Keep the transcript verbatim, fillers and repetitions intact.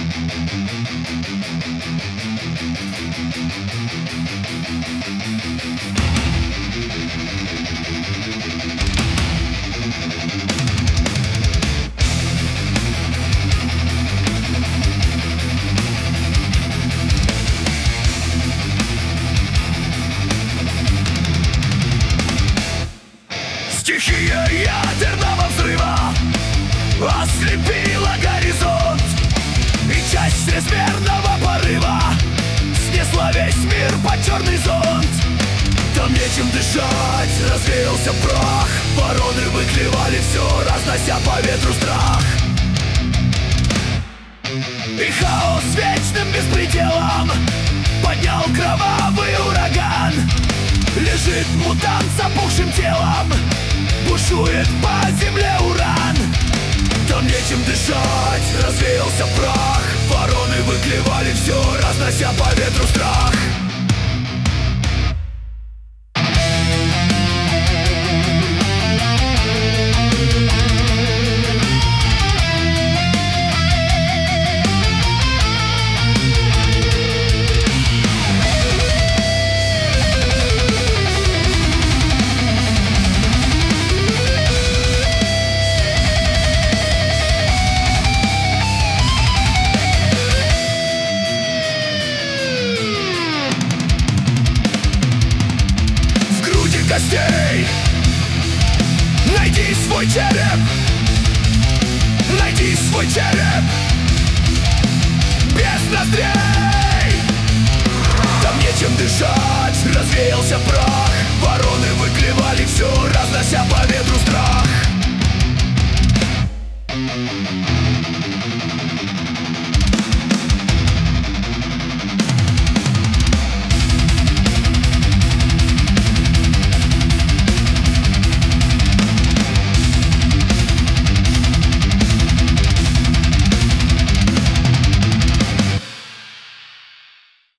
Стихия ядерного взрыва ослепила горизонт, и часть чрезмерного порыва снесла весь мир под черный зонт. Там нечем дышать, развеялся прах, вороны выклевали все, разнося по ветру страх. И хаос вечным беспределом поднял кровавый ураган. Лежит мутант с опухшим телом, бушует по земле уран. Там нечем дышать, развеялся прах, вороны выклевали все, разнося по ветру страх. Костей. Найди свой череп, найди свой череп без ноздрей. Там нечем дышать, развеялся прах, вороны выклевали все, разнося по ветру страх.